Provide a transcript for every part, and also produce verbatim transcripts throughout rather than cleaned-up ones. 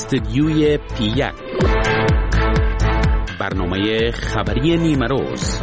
استدیوی پی یک، برنامه خبری نیمه روز.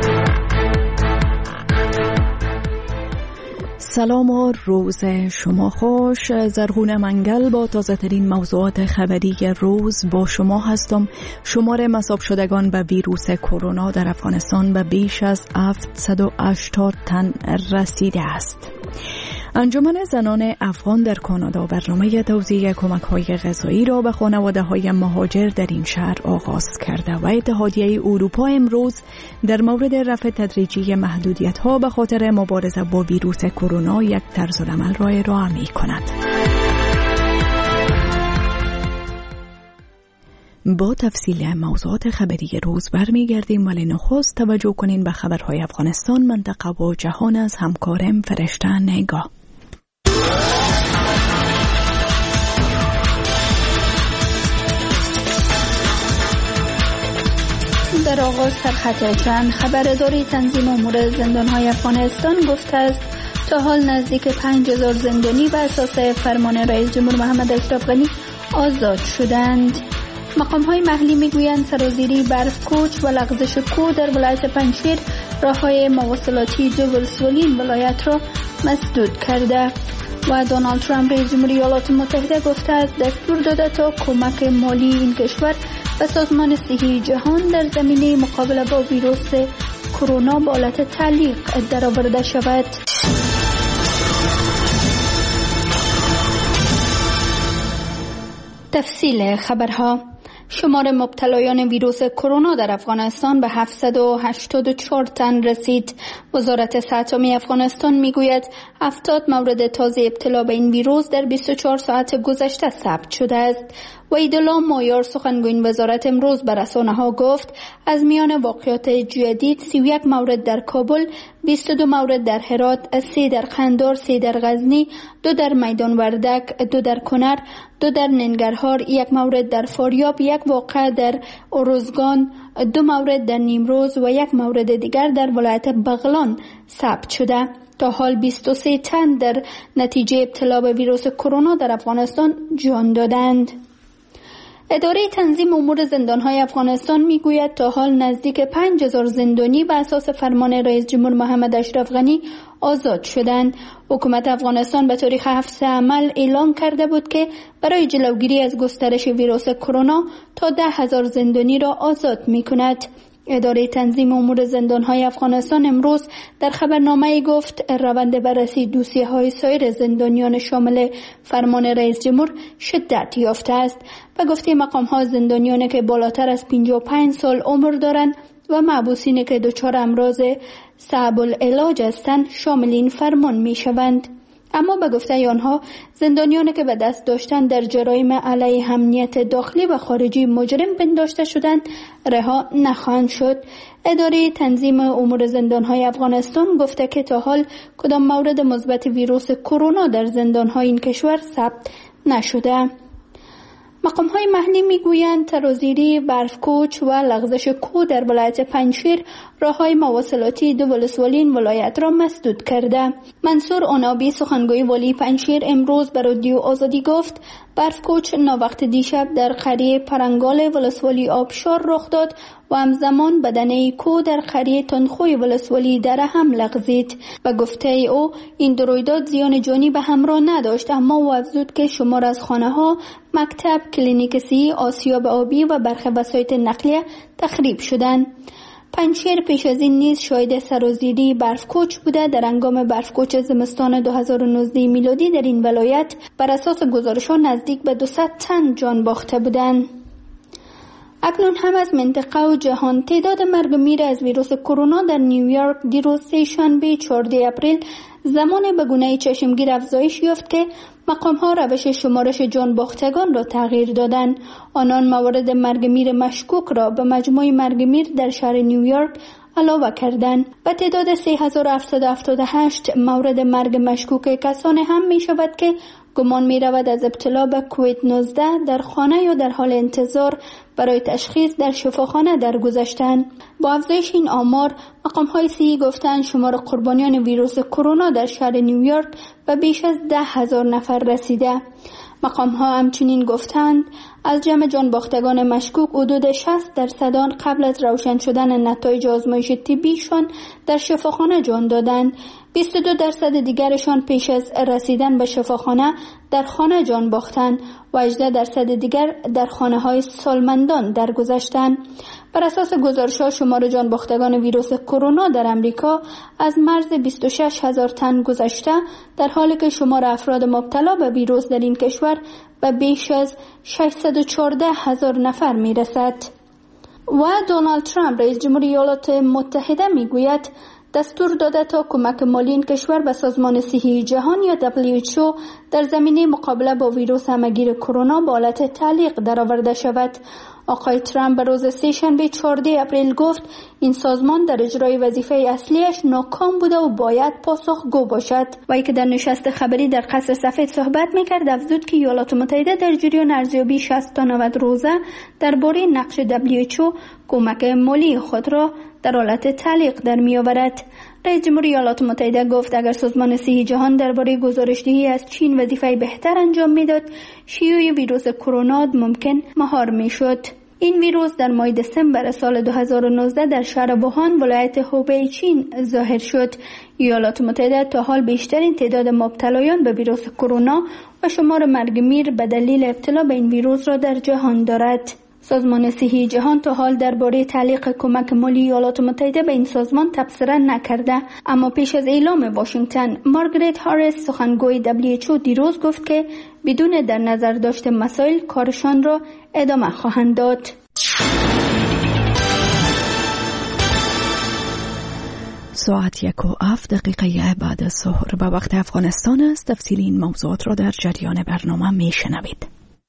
سلام و روز شما خوش. زرغون منگل با تازه ترین موضوعات خبری روز با شما هستم. شمار مصاب شدگان به ویروس کرونا در افغانستان به بیش از هفتصد و هشتاد تن رسیده است. انجمن زنان افغان در کانادا برنامه توزیع کمک‌های غذایی را به خانواده‌های مهاجر در این شهر آغاز کرده و اتحادیه اروپا امروز در مورد رفع تدریجی محدودیت‌ها به خاطر مبارزه با ویروس کرونا یک طرزالعمل را ارائه می‌کند. با تفصیل موضوعات خبری روز برمیگردیم، ولی نخست توجه کنین به خبرهای افغانستان، منطقه و جهان از همکارم فرشته نگاه. در آغاز سرخط چند خبرداری تنظیم امور زندان‌های افغانستان گفته است تا حال نزدیک پنج هزار زندانی به اساس فرمان رئیس جمهور محمد اشرف غنی آزاد شدند. مقام‌های محلی میگویند سرازیری برف کوچ و لغزش کوه در ولایت پنجشیر راه‌های مواصلاتی دو ولسوالی ولایت را مسدود کرده و دونالد ترامپ رئیس جمهوری ایالات متحده گفته است دستور داده تا کمک مالی این کشور به سازمان صحی جهان در زمینه مقابله با ویروس کرونا به حالت تعلیق درآورده شود. تفصیل خبرها. شمار مبتلایان ویروس کرونا در افغانستان به هفتصد و هشتاد و چهار تن رسید. وزارت صحت عامه افغانستان میگوید هفتاد مورد تازه ابتلا به این ویروس در بیست و چهار ساعت گذشته ثبت شده است. وحیدالله مایار سخنگوی وزارت امروز به رسانه‌ها گفت از میان واقعات جدید سی و یک مورد در کابل، بیست و دو مورد در هرات، سه در قندار، سه در غزنی، دو در میدان وردک، دو در کنر، دو در ننگرهار، یک مورد در فاریاب، یک واقعه در اروزگان، دو مورد در نیمروز و یک مورد دیگر در ولایت بغلان ثبت شده. تا حال بیست و سه تن در نتیجه ابتلا به ویروس کرونا در افغانستان جان دادند. اداره تنظیم امور زندان‌های افغانستان میگوید تا حال نزدیک پنج هزار زندانی به اساس فرمان رئیس جمهور محمد اشرف غنی آزاد شدند. حکومت افغانستان به تاریخ هفت عمل اعلام کرده بود که برای جلوگیری از گسترش ویروس کرونا تا ده هزار زندانی را آزاد می‌کند. اداره تنظیم امور زندان‌های افغانستان امروز در خبرنامه‌ای گفت روند بررسی دوسیه‌های سایر زندانیان شامل فرمان رئیس جمهور شدت یافته است. به گفته مقام‌ها زندانیانی که بالاتر از پنجاه و پنج سال عمر دارند و محبوسینی که دچار امراض صعب العلاج هستند شامل این فرمان می‌شوند. اما به گفته آنها زندانیانی که به دست داشتن در جرایم علیه امنیت داخلی و خارجی مجرم پنداشته شدند رها نخواهند شد. اداره تنظیم امور زندان‌های افغانستان گفته که تا حال کدام مورد مثبت ویروس کرونا در زندان‌های این کشور ثبت نشده. مقام‌های محلی میگویند ترازیری برفکوچ و لغزش کوه در ولایت پنجشیر راه‌های مواصلاتی دو ولسوالی این ولایت را مسدود کرده. منصور عنابی سخنگوی والی پنجشیر امروز به رادیو آزادی گفت برفکوچ ناوقت دیشب در قریه پرنگال ولسوالی آبشار رخ داد و همزمان بدنه کوه در قریه تندخوی ولسوالی در هم لغزید. به گفته او این دو رویداد زیان جانی به همراه نداشت، اما او افزود که شمار از خانه‌ها، مکتب، کلینیک صحی، آسیاب آبی و برخی وسایل نقلیه تخریب شدند. پنجشیر پیش از این نیز شاهد سرازیری برفکوچ بوده. در هنگام برفکوچ زمستان دو هزار و نوزده میلادی در این ولایت بر اساس گزارش‌ها نزدیک به دویست تن جان باخته بودند. اکنون هم از منطقه و جهان. تعداد مرگ و میر از ویروس کرونا در نیویورک دیروز سه‌شنبه چهاردهم اپریل زمان به گونه چشمگیر افزایش یافت که مقام‌ها روش شمارش جان باختگان را تغییر دادند. آنان موارد مرگ میر مشکوک را به مجموع مرگ میر در شهر نیویورک علاوه کردند. به تعداد سه هزار و هفتصد و هفتاد و هشت مورد مرگ مشکوک کسانی هم می شود که گمان می رود از ابتلا به کووید نوزده در خانه یا در حال انتظار برای تشخیص در شفاخانه درگذشتند. با افزایش این آمار، مقام های صحی گفتند شمار قربانیان ویروس کرونا در شهر نیویورک به بیش از ده هزار نفر رسیده. مقام ها همچنین گفتند از جمع جان باختگان مشکوک حدود شصت درصد آن قبل از روشن شدن نتایج آزمایش طبیشان در شفاخانه جان دادند. بیست و دو درصد دیگرشان پیش از رسیدن به شفاخانه در خانه جان باختند و هجده درصد دیگر در خانه های سالمندان درگذشتند. بر اساس گزارش‌ها شمار جان باختگان ویروس کرونا در امریکا از مرز بیست و شش هزار تن گذشته، در حالی که شمار افراد مبتلا به ویروس در این کشور به بیش از ششصد و چهارده هزار نفر میرسد. و دونالد ترامپ رئیس جمهوری ایالات متحده میگوید دستور داده تا کمک مالی این کشور به سازمان صحی جهان یا دبلیو اچ او در زمینه مقابله با ویروس همهگیر کرونا به حالت تعلیق درآورده شود. آقای ترامپ به روز سه‌شنبه چهاردهم اپریل گفت این سازمان در اجرای وظیفه اصلیش ناکام بوده و باید پاسخگو باشد. وی که در نشست خبری در قصر سفید صحبت میکرد افزود که ایالات متحده در جریان ارزیابی شصت تا نود روزه درباره نقش دبلیو اچ او کمک مالی خود را در حالت تعلیق در میآورد. رئیس جمهوری ایالات متحده گفت اگر سازمان صحی جهان درباره گزارش‌دهی از چین وظیفه بهتر انجام میداد، شیوع ویروس کرونا ممکن مهار میشد. این ویروس در ماه دسامبر سال دو هزار و نوزده در شهر ووهان ولایت هوبی چین ظاهر شد. ایالات متحده تا حال بیشترین تعداد مبتلایان به ویروس کرونا و شمار مرگ میر به دلیل ابتلا به این ویروس را در جهان دارد. سازمان صحی جهان تا حال درباره تعلیق کمک مالی ایالات متحده به این سازمان تبصره نکرده، اما پیش از اعلام واشنگتن، مارگریت هاریس سخنگوی دبلیو اچ او دیروز گفت که بدون در نظر داشت مسائل کارشان را ادامه خواهند داد. ساعت یک و هفت دقیقه بعد از ظهر به وقت افغانستان است. تفصیل این موضوعات را در جریان برنامه می شنوید.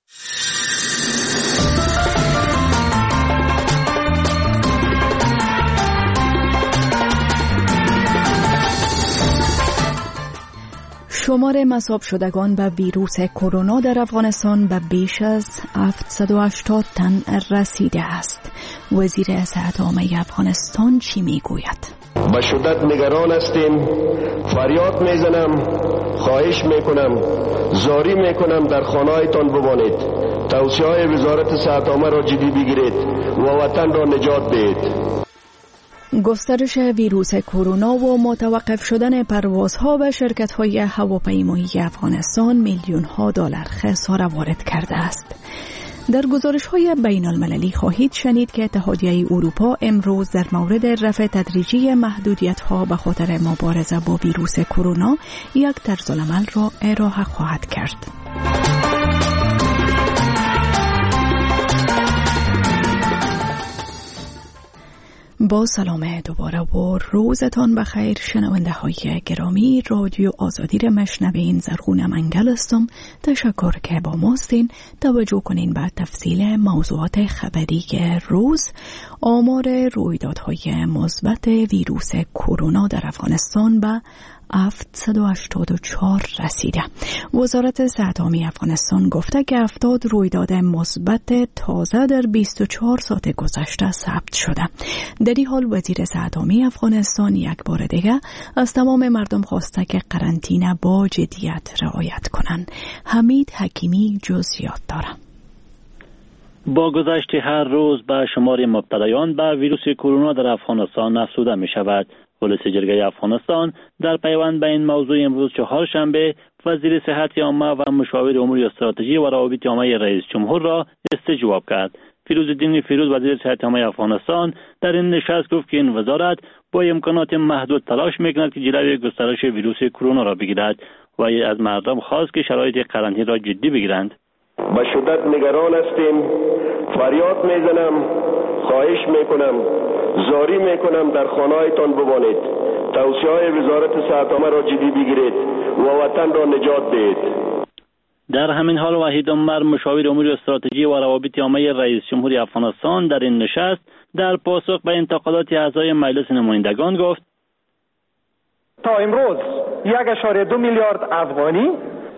شمار مصاب شدگان به ویروس کرونا در افغانستان به بیش از هفتصد و هشتاد تن رسیده است. وزیر صحت عامه افغانستان چی میگوید؟ به شدت نگران هستیم. فریاد میزنم، خواهش میکنم، زاری میکنم در خانه‌هایتان بمانید. توصیه‌های وزارت صحت عامه را جدی بگیرید و وطن را نجات دهید. گسترش ویروس کرونا و متوقف شدن پروازها و شرکت‌های هواپیمایی افغانستان میلیون‌ها دلار خسارت وارد کرده است. در گزارش‌های بین المللی خواهید شنید که اتحادیه اروپا امروز در مورد رفع تدریجی محدودیت‌ها به خاطر مبارزه با ویروس کرونا یک طرزالعمل را ارائه خواهد کرد. با سلام دوباره و روزتان بخیر شنونده های گرامی. رادیو آزادی را مشنوین. زرغون منگل هستم. تشکر که با ماستین. توجه کنین به تفصیل موضوعات خبری روز. آمار رویدادهای مثبت ویروس کرونا در افغانستان به هفتصد و هشتاد و چهار رسیده. وزارت صحت عامه افغانستان گفته که هفتاد رویداد مثبت تازه در بیست و چهار ساعت گذشته ثبت شده. در این حال وزیر صحت عامه افغانستان یک بار دیگر از تمام مردم خواسته که قرنطینه با جدیت رعایت کنند. حمید حکیمی جزئیات دارد. با گذشت هر روز به شمار مبتلایان به ویروس کرونا در افغانستان افزوده می شود. پلیس جرگه افغانستان در پیوند به این موضوع امروز چهارشنبه وزیر صحت عامه و مشاور امور استراتژی و روابط عامه رئیس جمهور را استجواب کرد. فیروزالدین فیروز وزیر صحت عامه افغانستان در این نشست گفت که این وزارت با امکانات محدود تلاش میکند که جلوی گسترش ویروس کرونا را بگیرد و از مردم خواست که شرایط قرنطینه را جدی بگیرند. به شدت نگران هستیم. فریاد میزنم، خواهش میکنم، زاری میکنم در خانه‌هایتان بمانید. توصیه‌های وزارت صحت عامه را جدی بگیرید و وطن را نجات دهید. در همین حال وحید عمر مشاور امور استراتژی و روابط عامه رئیس جمهوری افغانستان در این نشست در پاسخ به انتقادات اعضای مجلس نمایندگان گفت تا امروز یک و دو میلیارد افغانی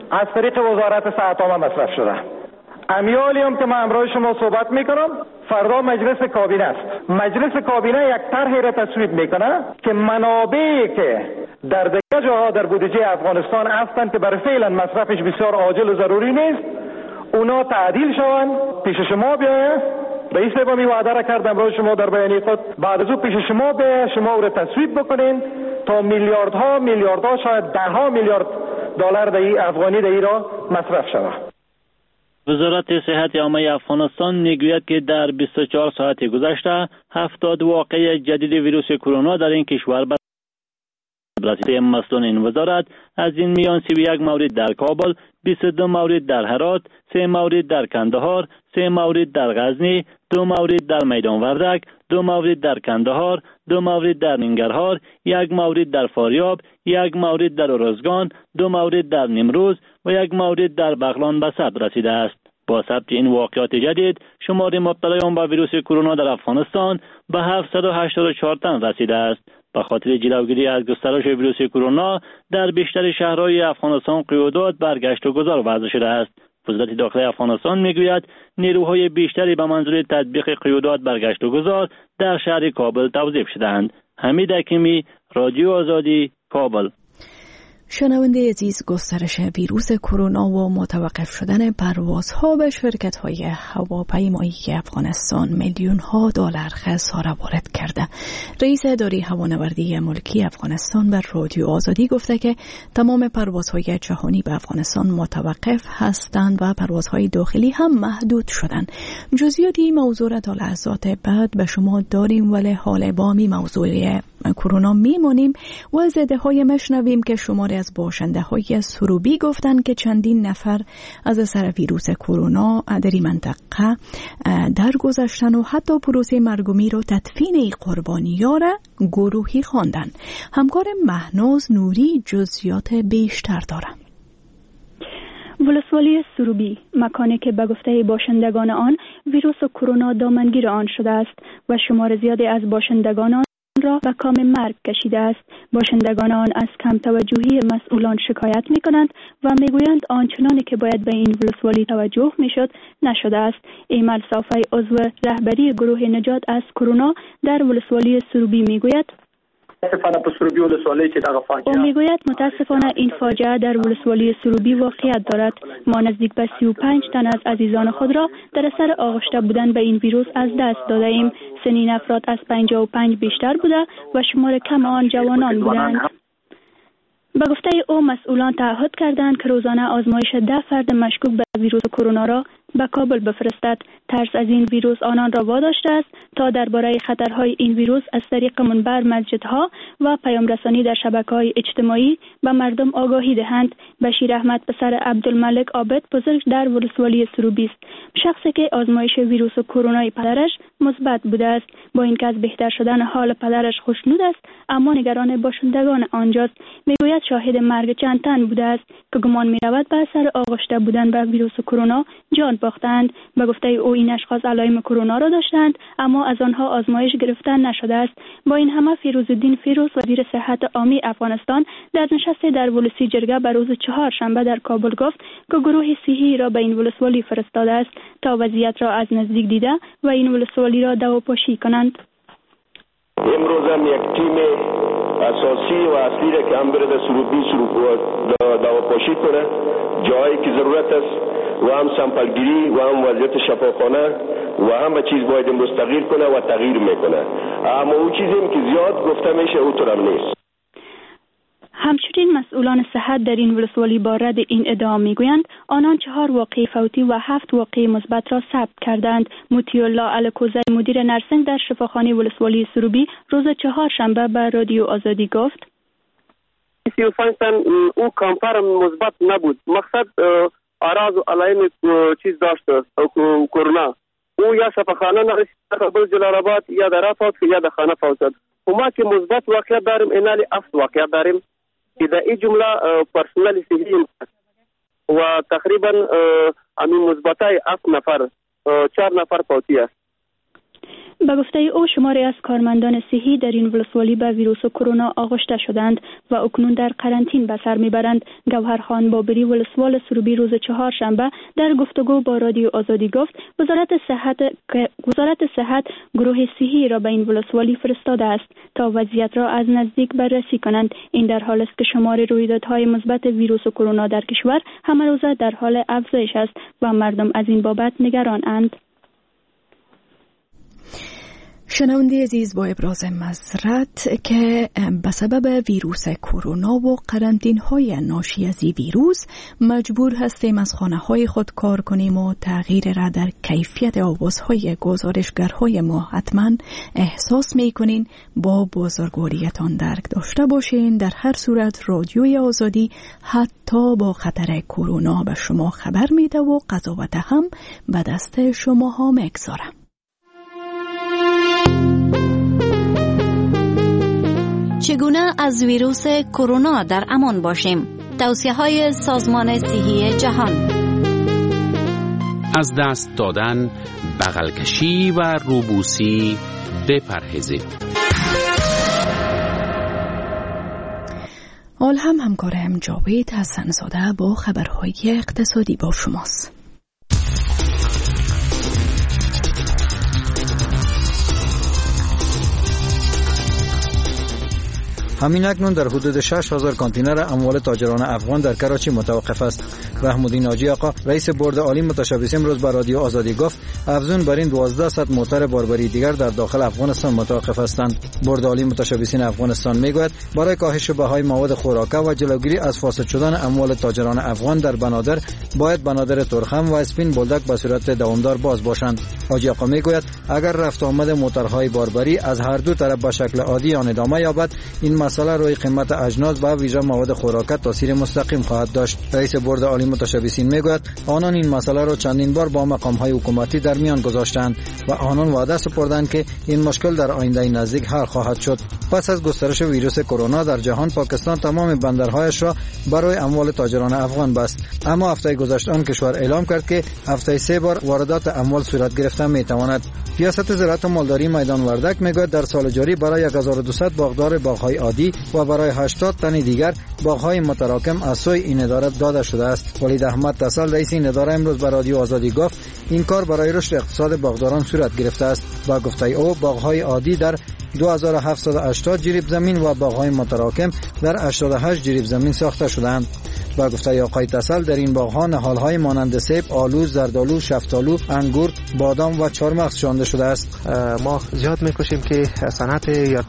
از طریق وزارت صحت عامه مصرف شده. امیالی هم که من امروز شما صحبت میکنم فردا مجلس کابینه است. مجلس کابینه یک طرحی را تصویب میکنه که منابعی که در دیگر جاها در بودجه افغانستان هستند که برای فعلا مصرفش بسیار عاجل و ضروری نیست، اونا تعدیل شوند، پیش شما بیاید. رئیس با می وعده را کردم امروز شما در بیانیه خود، بعد از او پیش شما بیاید، شما او را تصویب بکنین تا میلیاردها میلیاردها شاید ده ها میلیارد دلار در افغانی در را مصرف شود. وزارت صحت عامه افغانستان میگوید که در بیست و چهار ساعت گذشته هفتاد واقعه جدید ویروس کرونا در این کشور به رسیده. مسئولان این وزارت از این میان سی و یک مورد در کابل، بیست و دو مورد در هرات، سه مورد در کندهار، سه مورد در غزنی، دو مورد در میدان وردک، دو مورد در کندهار، دو مورد در ننگرهار، یک مورد در فاریاب، یک مورد در ارزگان، دو مورد در نیمروز و یک مورد در بغلان به ثبت رسیده است. با ثبت این واقعات جدید شمار مبتلایان به ویروس کرونا در افغانستان به هفتصد و هشتاد و چهار تن رسیده است. به خاطر جلوگیری از گسترش ویروس کرونا در بیشتر شهرهای افغانستان قیودات برگشت و گذار وضع شده است. وزارت داخلی افغانستان میگوید نیروهای بیشتری به منظور تطبیق قیودات برگشت و گذار در شهر کابل توظیف شدند. حمید حکیمی، رادیو آزادی، کابل. شنونده عزیز، گسترش ویروس کرونا و متوقف شدن پروازها به شرکت‌های هواپیمایی افغانستان میلیون‌ها دلار خساره وارد کرده. رئیس اداره هوانوردی ملکی افغانستان بر رادیو آزادی گفته که تمام پروازهای جهانی به افغانستان متوقف هستند و پروازهای داخلی هم محدود شدند. جزئیاتی موضوع را تا لحظات بعد به شما داریم، ولی حال بامی موضوع کرونا میمونیم و از ادعاهای مشنویم که شماری از باشنده های سروبی گفتند که چندین نفر از اثر ویروس کرونا در این منطقه درگذشتن و حتی پروسه مرگومی رو تدفین قربانی‌ها را گروهی خواندن. همکار مهناز نوری جزئیات بیشتر داره. ولسوالی سروبی، مکانی که به گفته باشندگان آن ویروس کرونا دامنگیر آن شده است و شمار زیادی از باشندگان آن را به کام مرگ کشیده است. باشندگان آن از کم توجهی مسئولان شکایت می کنند و می گویند آنچنانی که باید به این ولسوالی توجه می شد نشده است. ایمل صافی، عضو رهبری گروه نجات از کرونا در ولسوالی سروبی می گوید او میگوید متاسفانه این فاجعه در ولسوالی سروبی واقعیت دارد. ما نزدیک به سی و پنج تن از عزیزان خود را در اثر آغشته بودن به این ویروس از دست داده ایم. سنین افراد از پنجاه و پنج بیشتر بوده و شمار کم آن جوانان بودند. به گفته او مسئولان تعهد کردند که روزانه آزمایش ده فرد مشکوک به ویروس کرونا را به کابل بفرستد. ترس از این ویروس آنان را واداشته است تا درباره خطرهای این ویروس از طریق منبر مسجدها و پیام رسانی در شبکه‌های اجتماعی به مردم آگاهی دهند. بشیر احمد پسر عبدالملک عابد بزرگ در ولسوالی سروبی است. شخصی که آزمایش ویروس کرونا پدرش مثبت بوده است. با اینکه از بهتر شدن حال پدرش خوشنود است، اما نگران باشندگان آنجاست. میگوید شاهد مرگ چند تن بوده است که گمان می‌رود به اثر آغشته بودن به ویروس کرونا جان باختند. به گفته او این اشخاص علائم کرونا را داشتند اما از آنها آزمایش گرفتن نشده است. با این همه فیروزالدین فیروز وزیر صحت عامه افغانستان در نشست در ولسی جرگه به روز چهارشنبه در کابل گفت که گروه صحی را به این ولسوالی فرستاده است تا وضعیت را از نزدیک دیده و این ولسوالی را دواپاشی کنند. امروز هم یک تیم اساسی و اصلی را که هم برده سروبی سروب دواپاشی کنه، جایی که ضرورت است و هم سمپلگیری و هم وضعیت شفاخانه و هم چیز باید امروز تغییر کنه و تغییر میکنه. اما اون چیزی که زیاد گفته میشه او طورم نیست. همچنین مسئولان صحت در این ولسوالی با رد این ادعا میگویند آنان چهار واقعه فوتی و هفت واقعه مثبت را ثبت کردند. موتی الله الکوزی مدیر نرسنگ در شفاخانه ولسوالی سروبی روز چهارشنبه به رادیو آزادی گفت سی و پنج تن او کامپر مثبت نبود. مقصد اراز و علائم چیز داشت کرونا. او یا شفاخانه نرسید در جلال آباد یا در رفت یا در خانه فوت شد. ما که مثبت واقعیت داریم، اینالی افت واقعیت داریم که در این جمله پرسنل صحی و تقریبا همین مثبتای افت نفر چهار نفر فوتی است. به گفته او شماری از کارمندان صحی در این ولسوالی به ویروس کرونا آغشته شدند و اکنون در قرنطین به سر میبرند. گوهرخان بابری ولسوال سروبی روز چهارشنبه در گفتگو با رادیو آزادی گفت وزارت صحت وزارت صحت گروه صحی را به این ولسوالی فرستاده است تا وضعیت را از نزدیک بررسی کنند. این در حال است که شمار رویدادهای مثبت ویروس کرونا در کشور همه روزه در حال افزایش است و مردم از این بابت نگران اند. شنونده عزیز، با ابراز معذرت که به سبب ویروس کرونا و قرنطینه های ناشی از این ویروس مجبور هستیم از خانه های خود کار کنیم و تغییر را در کیفیت آوازهای گزارشگرهای ما حتما احساس می کنین. با بزرگواریتان درک داشته باشین. در هر صورت رادیوی آزادی حتی با خطر کرونا به شما خبر میده و قضاوت هم به دست شما ها میگذاره. چگونه از ویروس کرونا در امان باشیم؟ توصیه‌های سازمان صحی جهان. از دست دادن، بغل کشی و روبوسی بپرهیزید. حال هم همکارم جاوید حسن‌زاده با خبرهای اقتصادی با شماست. همین اکنون در حدود شش هزار کانتینر اموال تاجران افغان در کراچی متوقف است. محمودی ناجی آقا رئیس بورد عالی متشبث امروز به رادیو آزادی گفت افزون بر این دوازده صد موتر باربری دیگر در داخل افغانستان متوقف هستند. بورد عالی متشبثین افغانستان میگوید برای کاهش بهای مواد خوراکه و جلوگیری از فاسد شدن اموال تاجران افغان در بنادر باید بنادر ترخم و اسپین بولدک به صورت دوامدار باز باشند. حاجی آقا میگوید اگر رفت آمد موترهای باربری از هر دو طرف به شکل عادی آن ادامه یابد این مسئله روی قیمت اجناس و ویژه مواد خوراکه تاثیر مستقیم خواهد داشت. رئیس بورد عالی متشبثین میگوید آنان این مسئله را چندین بار با مقام‌های حکومتی در میان گذاشتند و آنان وعده سپردند که این مشکل در آینده نزدیک حل خواهد شد. پس از گسترش ویروس کرونا در جهان پاکستان تمام بندرهایش را برای اموال تاجران افغان بست. اما هفته گذشته آن کشور اعلام کرد که هفته سه بار واردات اموال صورت گرفته میتواند. ریاست زراعت مالداری میدان وردک میگوید در سال جاری برای هزار و دویست باغدار باغ‌های عادی و برای هشتاد تن دیگر باغ‌های متراکم از سوی این اداره داده شده است. ولید احمد تسل رئیس این اداره امروز به رادیو آزادی گفت این کار برای رشد اقتصاد باغداران صورت گرفته است. با گفته او باغ‌های عادی در دو هزار و هفتصد و هشتاد جریب زمین و باغ‌های متراکم در هشتاد و هشت جریب زمین ساخته شدند. با گفته آقای تسل در این باغ‌ها نهال‌های مانند سیب، آلو، زردآلو، شفتالو، انگور، بادام و چهارمغز شانده شده است. ما زیاد می‌کوشیم که صنعت یا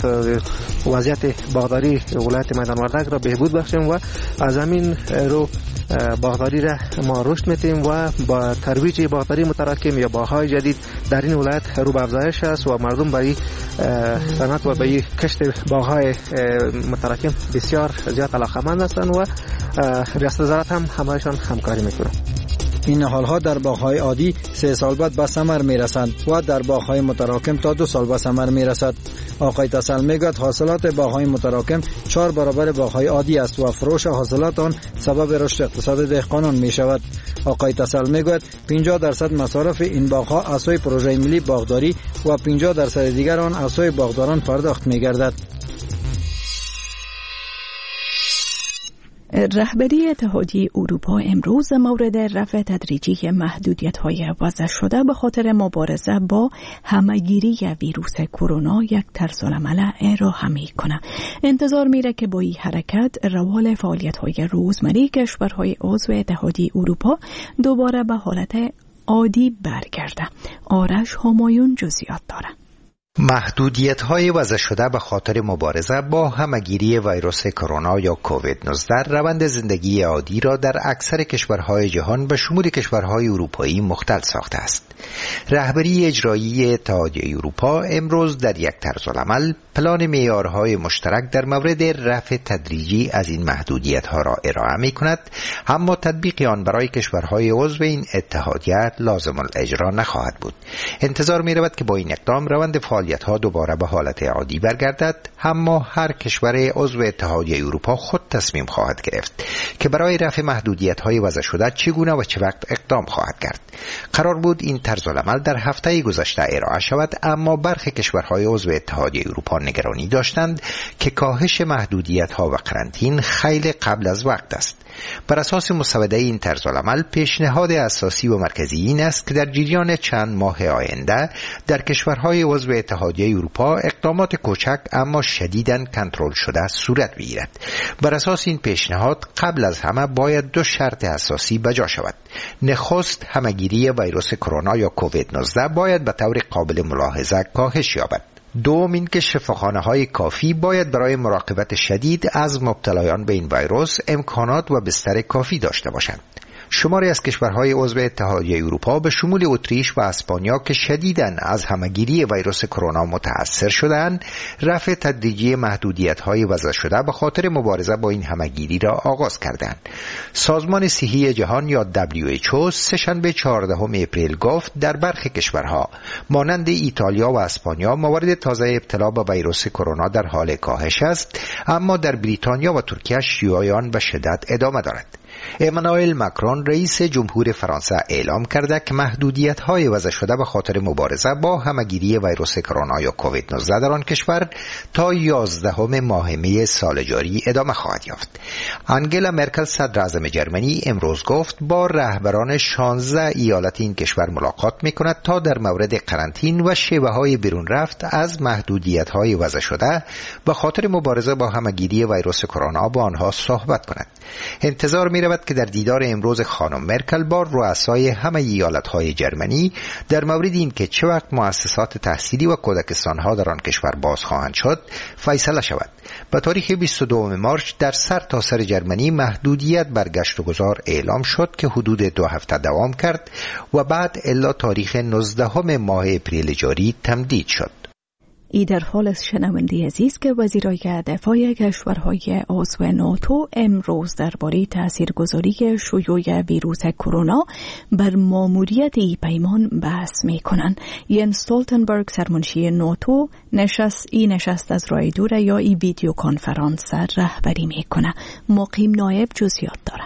وضعیت باغداری ولایت میدان وردک را بهبود بخشیم و از همین رو باغداری را ما رشد می‌دیم و با ترویج باغداری متراکم یا باغ‌های جدید در این ولایت رو به افزایش است و مردم برای صنعت و برای کشت باغ‌های متراکم بسیار زیاد علاقه‌مند هستند و ریاست وزارت هم همه‌شان همکاری می‌کنه. این نهال‌ها در باغ‌های عادی سه سال بعد به ثمر می‌رسند و در باغ‌های متراکم تا دو سال به ثمر می‌رسد. آقای تسل میگوید حاصلات باغ‌های متراکم چهار برابر باغ‌های عادی است و فروش حاصلات آن سبب رشد اقتصاد دهقانان می‌شود. آقای تسل میگوید پنجاه درصد مصارف این باغ‌ها از سوی پروژه ملی باغداری و پنجاه درصد دیگر آن از سوی باغداران پرداخت می‌گردد. رهبری اتحادیه اروپا امروز مورد رفع تدریجی محدودیت‌های وضع شده به خاطر مبارزه با همه‌گیری ویروس کرونا یک طرزالعمل ارائه می‌کند. انتظار میره که با این حرکت روال فعالیت‌های روزمره کشورهای عضو اتحادیه اروپا دوباره به حالت عادی برگرده. آرش همایون جزئیات داره. محدودیت‌های وضع شده به خاطر مبارزه با همه‌گیری ویروس کرونا یا کووید نوزده روند زندگی عادی را در اکثر کشورهای جهان به شمول کشورهای اروپایی مختل ساخته است. رهبری اجرایی اتحادیه اروپا امروز در یک طرزالعمل پلان معیارهای مشترک در مورد رفع تدریجی از این محدودیت‌ها را ارائه می‌کند، اما تطبیق آن برای کشورهای عضو این اتحادیه لازم الاجرا نخواهد بود. انتظار می‌رود که با این اقدام روند فعالیت فعالیت‌ها دوباره به حالت عادی برگردد، اما هر کشور عضو اتحادیه اروپا خود تصمیم خواهد گرفت که برای رفع محدودیت‌های وضع شده چگونه و چه وقت اقدام خواهد کرد. قرار بود این طرزالعمل در هفته گذشته ارائه شود، اما برخی کشورهای عضو اتحادیه اروپا نگرانی داشتند که کاهش محدودیت‌ها و قرنطین خیلی قبل از وقت است. بر اساس مسوده این طرزالعمل پیشنهاد اساسی و مرکزی این است که در جریان چند ماه آینده در کشورهای عضو اتحادیه اروپا اقدامات کوچک اما شدیداً کنترل شده صورت بگیرد. بر اساس این پیشنهاد قبل از همه باید دو شرط اساسی بجا شود. نخست، همهگیری ویروس کرونا یا کووید نوزده باید به طور قابل ملاحظه کاهش یابد. دوم، این که شفاخانه‌های کافی باید برای مراقبت شدید از مبتلایان به این ویروس امکانات و بستر کافی داشته باشند. شماری از کشورهای عضو اتحادیه اروپا به شمول اتریش و اسپانیا که شدیداً از همهگیری ویروس کرونا متأثر شدند، رفع تدریجی محدودیت‌های وضع شده به خاطر مبارزه با این همهگیری را آغاز کردند. سازمان صحی جهان یا دبلیو اچ او سه‌شنبه چهاردهم اپریل گفت در برخی کشورها مانند ایتالیا و اسپانیا موارد تازه ابتلا به ویروس کرونا در حال کاهش است، اما در بریتانیا و ترکیه شیوع آن به شدت ادامه دارد. امانوئل ماکرون رئیس جمهور فرانسه اعلام کرده که محدودیت‌های وضع شده به خاطر مبارزه با همهگیری ویروس کرونا یا کووید نوزده در آن کشور تا یازدهم ماه می سال جاری ادامه خواهد یافت. آنگلا مرکل صدر اعظم جرمنی امروز گفت با رهبران شانزده ایالت این کشور ملاقات می‌کند تا در مورد قرنطین و شیوه‌های بیرون رفت از محدودیت‌های وضع شده به خاطر مبارزه با همهگیری ویروس کرونا با آنها صحبت کند. انتظار می رود که در دیدار امروز خانم مرکل با رؤسای همه ایالت‌های جرمنی در مورد این که چه وقت مؤسسات تحصیلی و کودکستان‌ها در آن کشور باز خواهند شد فیصله شود. به تاریخ بیست و دوم مارس در سر تا سر جرمنی محدودیت بر گشت و گذار اعلام شد که حدود دو هفته دوام کرد و بعد الی تاریخ نوزدهم ماه اپریل جاری تمدید شد. ای در حال از شنونده عزیز که وزیرای دفاع کشورهای عضو ناتو امروز درباره تاثیرگذاری شیوع ویروس کرونا بر ماموریت ای پیمان بحث می‌کنند. ین استولتنبرگ سرمنشی ناتو نشست ای نشست از راه دور یا ای ویدیو کنفرانس رهبری می‌کنه. مقیم نایب جزئیات داره.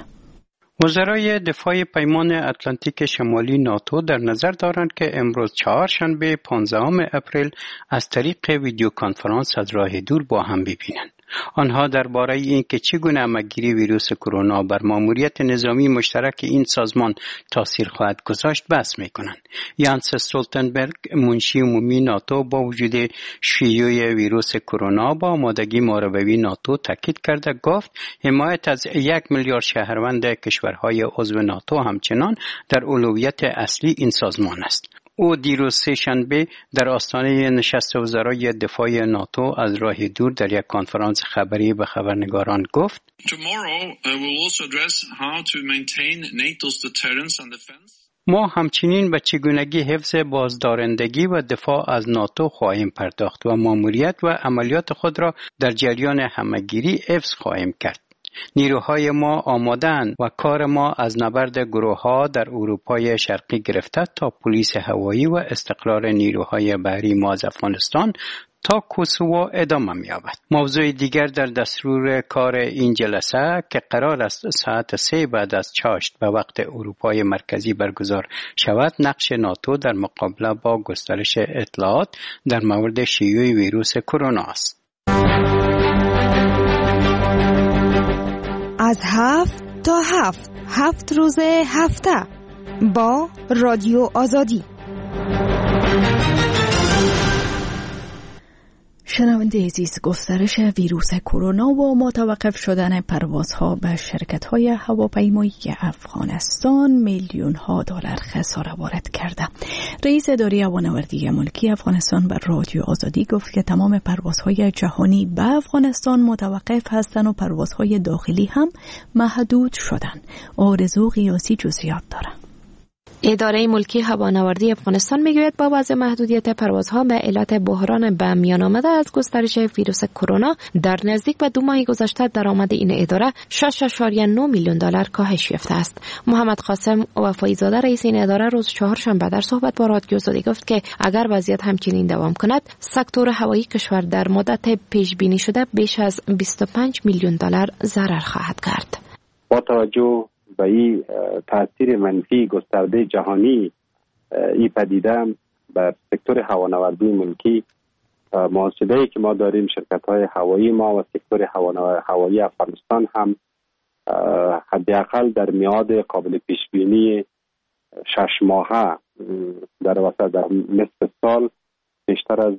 وزرای دفاع پیمان اتلانتیک شمالی ناتو در نظر دارند که امروز چهارشنبه پانزدهم اپریل از طریق ویدیو کنفرانس از راه دور با هم ببینند. آنها درباره اینکه چگونه همهگیری ویروس کرونا بر ماموریت نظامی مشترک این سازمان تاثیر خواهد گذاشت بحث می‌کنند. یانس استولتنبرگ منشی عمومی ناتو با وجود شیوع ویروس کرونا با آمادگی محاربوی ناتو تاکید کرده گفت حمایت از یک میلیارد شهروند کشورهای عضو ناتو همچنان در اولویت اصلی این سازمان است. او دیروز سه‌شنبه در آستانه نشست وزرای دفاع ناتو از راه دور در یک کنفرانس خبری به خبرنگاران گفت ما همچنین به چگونگی حفظ بازدارندگی و دفاع از ناتو خواهیم پرداخت و ماموریت و عملیات خود را در جریان همهگیری حفظ خواهیم کرد. نیروهای ما آماده‌اند و کار ما از نبرد گروه‌ها در اروپای شرقی گرفته تا پلیس هوایی و استقرار نیروهای بحری ما از افغانستان تا کوسوو ادامه می‌یابد. موضوع دیگر در دستور کار این جلسه که قرار است ساعت سه بعد از چاشت به وقت اروپای مرکزی برگزار شود، نقش ناتو در مقابله با گسترش اطلاعات در مورد شیوع ویروس کرونا است. از هفت تا هفت هفت روز هفته با رادیو آزادی. شنونده عزیز، گسترش ویروس کرونا و متوقف شدن پروازها به شرکت‌های هواپیمایی افغانستان میلیون‌ها دلار خسارت وارد کرده. رئیس اداره هوانوردی ملکی افغانستان بر رادیو آزادی گفت که تمام پروازهای جهانی به افغانستان متوقف هستند و پروازهای داخلی هم محدود شدند. آرزو قیاسی جزئیات دارد. اداره ملکی هوانوردی افغانستان میگوید با وضع محدودیت پروازها به علت بحران به میان آمده از گسترش ویروس کرونا در نزدیک به دو ماه گذشته درآمد این اداره شش ممیز نه میلیون دلار کاهش یافته است. محمد قاسم وفایی زاده رئیس این اداره روز چهارشنبه در صحبت با رادیو آزادی گفت که اگر وضعیت همچنین دوام کند سکتور هوایی کشور در مدت پیش بینی شده بیش از بیست و پنج میلیون دلار ضرر خواهد کرد. با توجه به این تاثیر منفی گسترده جهانی این پدیده به سکتور هوانوردی ملکی، محاسبه‌ای که ما داریم شرکت‌های هوایی ما و سکتور هوایی افغانستان هم حداقل در میعاد قابل پیش بینی شش ماهه در وسط در نصف سال بیشتر از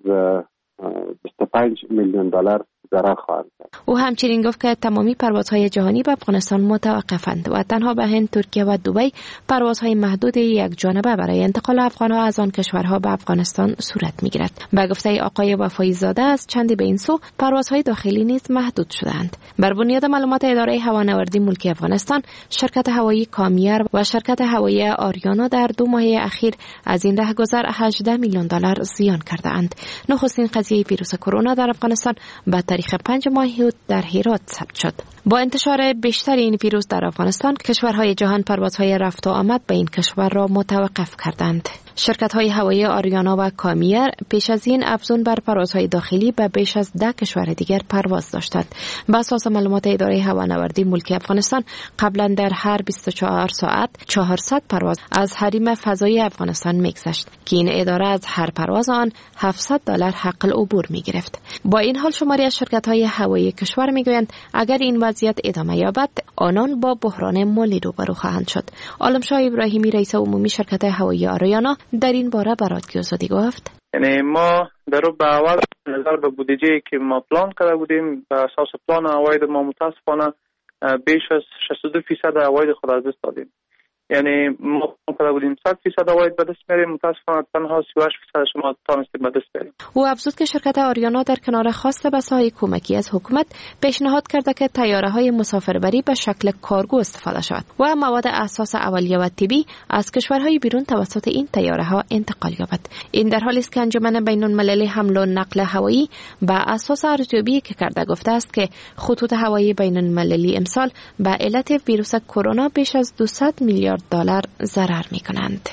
بیست و پنج میلیون دلار ضرر خواهد کرد. او همچنین گفت که تمامی پروازهای جهانی به افغانستان متوقفند و تنها به هند، ترکیه و دبی پروازهای محدود یک جانبه برای انتقال افغانها از آن کشورها به افغانستان صورت میگیرد. به گفته آقای وفایی زاده از چندی به این سو پروازهای داخلی نیز محدود شدند. بر بنیاد معلومات اداره هوانوردی ملکی افغانستان، شرکت هوایی کامیر و شرکت هوایی آریانا در دو ماه اخیر از این رهگذر هجده میلیون دلار زیان کرده‌اند. نخستین قضیه ویروس کرونا در افغانستان به تاریخ پنج ماه در هرات ثبت شد. با انتشار بیشتر این ویروس در افغانستان، کشورهای جهان پروازهای رفت و آمد به این کشور را متوقف کردند. شرکت‌های هوایی آریانا و کامیر پیش از این افزون بر پروازهای داخلی به بیش از ده کشور دیگر پرواز داشتند. بر اساس معلومات اداره هوانوردی ملکی افغانستان، قبلا در هر بیست و چهار ساعت چهارصد پرواز از حریم فضایی افغانستان می‌گذشت که این اداره از هر پرواز آن هفتصد دلار حق العبور می‌گرفت. با این حال شماری از شرکت‌های هوایی کشور می‌گویند اگر این وضعیت ادامه یابد، آنان با بحران مالی روبرو خواهند شد. عالمشاه ابراهیمی رئیس عمومی شرکت هوایی آریانا در این باره به رادیو آزادی گفت: یعنی ما در به اول نظر به بودجه‌ای که ما پلان کرده بودیم، به اساس پلان عواید ما متاسفانه بیش از شصت و دو درصد عواید خود از دست دادیم. یعنی ما کرده بودیم صد درصد عواید به دست میاریم، متاسفانه تنها سی و هشت درصد شما تونستیم به دست بیاریم. او افزود که شرکت آریانا در کنار خواست بساهای کمکی از حکومت پیشنهاد کرده که طیاره‌های مسافربری به شکل کارگو استفاده شود و مواد اساس اولیه و طبی از کشورهای بیرون توسط این طیاره‌ها انتقال یابد. این در حالی است که انجمن بین‌المللی حمل و نقل هوایی به اساس ارزیابی که کرده گفته است که خطوط هوایی بین‌المللی امسال به علت ویروس کرونا بیش از دویست میلیارد دلار ضرر می‌کنند.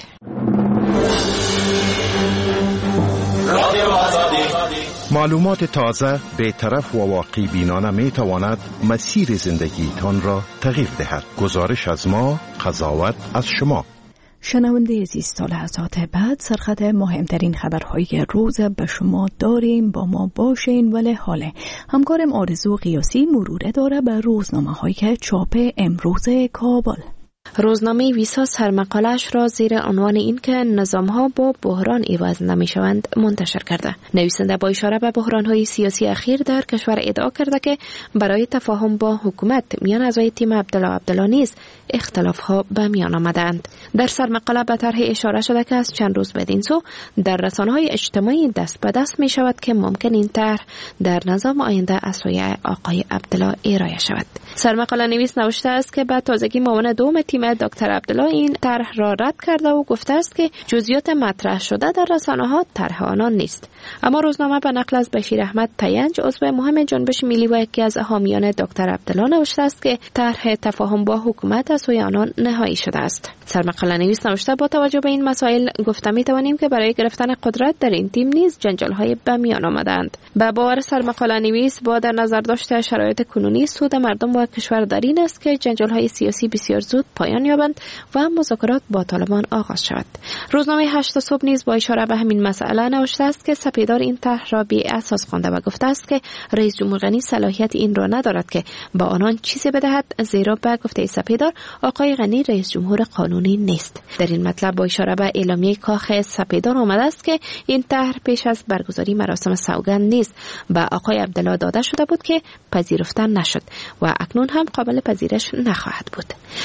معلومات تازه، بی‌طرف و واقع بینانه می تواند مسیر زندگیتان را تغییر دهد. گزارش از ما، قضاوت از شما. شنونده عزیز، تا لحظات بعد سرخط مهمترین خبرهای روز به شما داریم. با ما باشین. ولی حاله همکارم آرزو قیاسی مروره داره به روزنامه های که چاپ امروز کابل. روزنامه ویسا سرمقاله‌اش را زیر عنوان این که نظام‌ها با بحران عوض نمی‌شوند منتشر کرده. نویسنده با اشاره به بحران‌های سیاسی اخیر در کشور ادعا کرده که برای تفاهم با حکومت میان اعضای تیم عبدالله عبدالله نیز اختلاف‌ها به میان آمدند. در سرمقاله به طرح اشاره شده که از چند روز بدین سو در رسانه‌های اجتماعی دست به دست می‌شود که ممکن این طرح در نظام آینده از سوی آقای عبدالله ارائه شود. سرمقاله نویس نوشته است که بعد تازگی معاون دوم تیم دکتر عبدالله این طرح را رد کرده و گفته است که جزئیات مطرح شده در رسانه‌ها طرح آنان نیست. اما روزنامه به نقل از بشیر احمد تینج عضو مهم جنبش ملی و یکی از حامیان دکتر عبدالله نوشته است که طرح تفاهم با حکومت از سوی آنان نهایی شده است. سرمقاله نویس نوشته با توجه به این مسائل گفته می توانیم که برای گرفتن قدرت در این تیم نیز جنجال‌های به میان آمدند. به باور سرمقاله نویس با در نظر داشته شرایط کنونی سود مردم و کشور در این است که جنجال‌های سیاسی بسیار زود پایان یابند و مذاکرات با طالبان آغاز شود. روزنامه هشت صبح نیز با اشاره به همین مسئله نوشته است که سپیدار این طرح را بی اساس خوانده و گفته است که رئیس جمهور غنی صلاحیت این را ندارد که با آنان چیزی بدهد، زیرا به گفته سپیدار آقای غنی رئیس جمهور قانونی نیست. در این مطلب با اشاره به اعلامیه کاخ سپیدار آمده است که این طرح پیش از برگزاری مراسم سوگند نیز به آقای عبدالله داده شده بود که پذیرفته نشد و اکنون هم قابل پذیرش نخواهد بود. روزنامه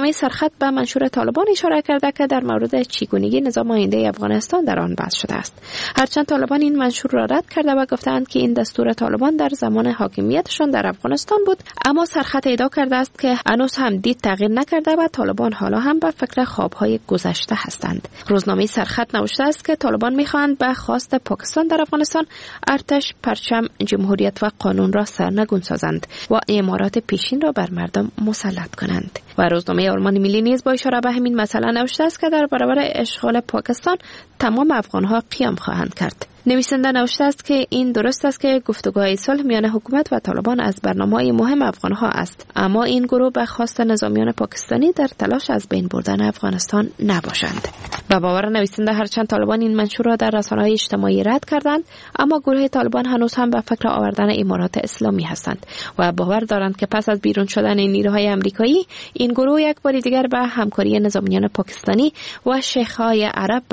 روزنامه سرخط به منشور طالبان اشاره کرده که در مورد چگونگی نظام آینده افغانستان در آن بحث شده است. هرچند طالبان این منشور را رد کرده و گفتند که این دستور طالبان در زمان حاکمیتشان در افغانستان بود، اما سرخط ادعا کرده است که هنوز هم دید تغییر نکرده و طالبان حالا هم به فکر خوابهای گذشته هستند. روزنامه سرخط نوشته است که طالبان می‌خواهند به خواست پاکستان در افغانستان ارتش، پرچم، جمهوریت و قانون را سرنگون سازند و امارات پیشین را بر مردم مسلط کنند. و روزنامه آلمان ملی نیز با اشاره به همین مسئله نوشته است که در برابر اشغال پاکستان تمام افغان‌ها قیام خواهند کرد. نویسنده نوشته است که این درست است که گفتگوهای صلح میان حکومت و طالبان از برنامه‌های مهم افغان‌ها است، اما این گروه به خواست نظامیان پاکستانی در تلاش از بین بردن افغانستان نباشند. به باور نویسنده هرچند طالبان این منشور را در رسانه‌های اجتماعی رد کردند، اما گروه طالبان هنوز هم به فکر آوردن امارات اسلامی هستند و باور دارند که پس از بیرون شدن نیروهای آمریکایی، این گروه یک بار دیگر به همکاری نظامیان پاکستانی و شیخ‌های عرب